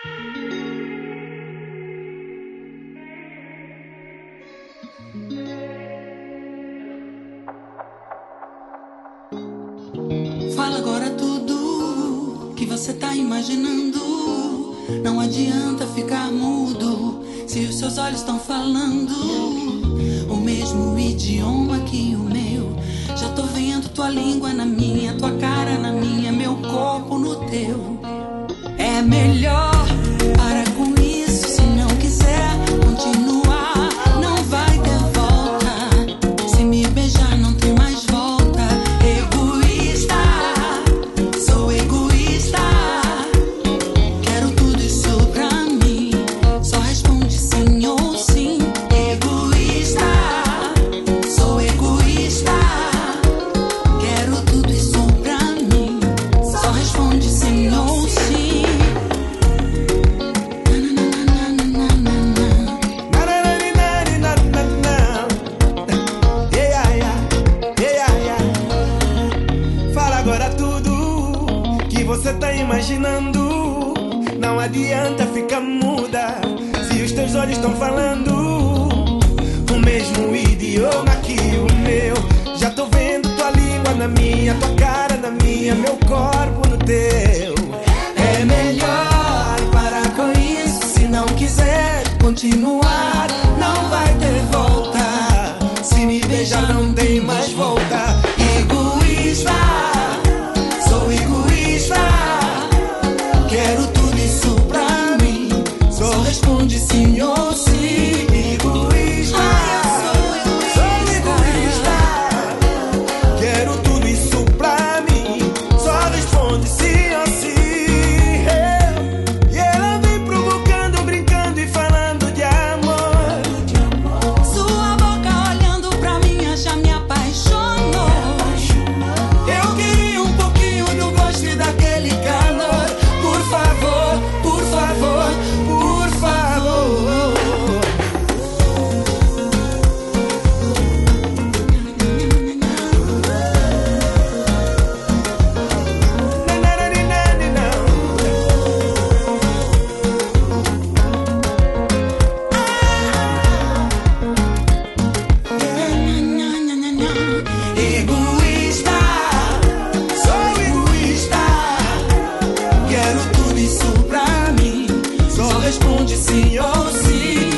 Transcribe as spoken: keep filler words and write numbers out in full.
Fala agora tudo que você tá imaginando. Não adianta ficar mudo se os seus olhos estão falando o mesmo idioma que o meu. Já tô vendo tua língua na minha, tua cara na minha, meu corpo no teu. É melhor parar com isso. Se não quiser continuar, não vai ter volta. Se me beijar não tem mais volta. Egoísta, sou egoísta. Quero tudo isso pra mim. Só responde sim ou sim. Egoísta, sou egoísta. Quero tudo isso pra mim. Só responde sim ou sim. Fala agora tudo que você tá imaginando. Não adianta ficar muda se os teus olhos estão falando o mesmo idioma que o meu. Já tô vendo tua língua na minha, tua cara na minha, meu corpo no teu. É melhor parar com isso. Se não quiser continuar, não vai ter volta. Se me beijar não tem mais volta. Egoísta, sou egoísta. Quero tudo isso pra mim. Só responde sim ou sim. Egoísta, sou egoísta. Quero tudo isso pra mim. Só responde sim ou sim. E ela vem provocando, brincando e falando de amor. Sua boca olhando pra mim já me apaixonou. Eu queria um pouquinho do gosto e daquele calor. Por favor, por favor, por favor. Egoísta, sou egoísta. Quero tudo isso pra mim. Só responde sim ou sim.